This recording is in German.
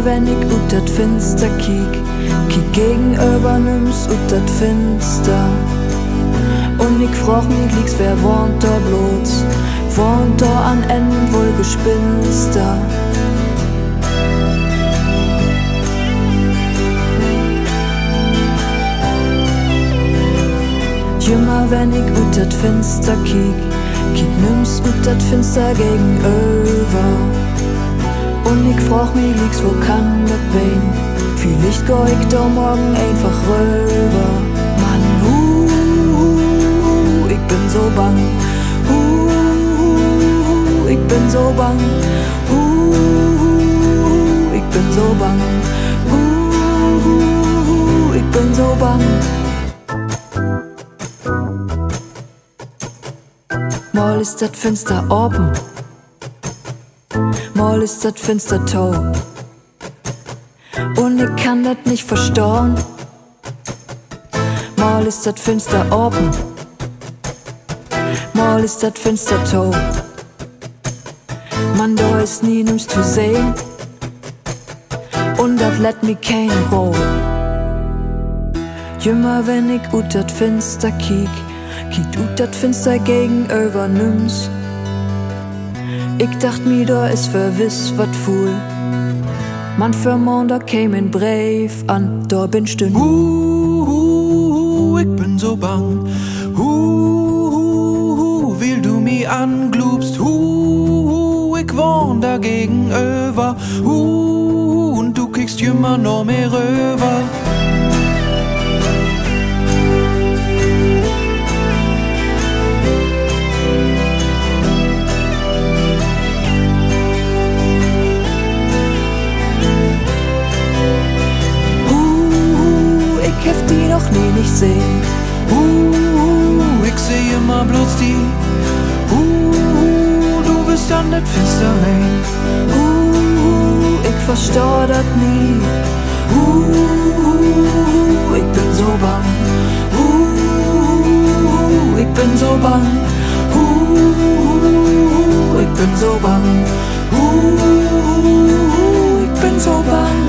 wenn ich ut dat Finster kiek gegenüber nimm's ut dat Finster. Und ich frag mich, liegt's wer wohnt da bloß? Wohnt da an Enden wohl Gespinster? Immer wenn ich ut dat Finster kiek nimm's ut dat Finster gegenüber. Und ich frag mich, liegt's wo kann dat sein? Vielleicht geh ich da morgen einfach rüber. Mann, ich bin so bang. Ich bin so bang. Ich bin so bang. Ich bin so bang. Mal ist dat Fenster open, mal ist dat Fenster taub. Und ich kann dat nicht verstauen. Mal ist dat Fenster open, mal ist dat Fenster taub. Man, da ist nie nimmst zu sehen, und dat let me kein Ruhe. Immer wenn ich ut dat Fenster kiek ut dat Finster gegenüber nimm's. Ich dacht mir, da ist verwiss wat fuhl. Man für Montag käm ein Brief an, da bin stün. Ich bin so bang. Will du mi anglubst? Ich wohn da gegenüber. Und du kriegst immer noch mehr rüber. Ich hef die noch nie nicht sehen. Ich seh immer bloß die. Du bist an dat Finster rein. Ich versteh dat nie. Ich bin so bang. Ich bin so bang. Ich bin so bang. Ich bin so bang.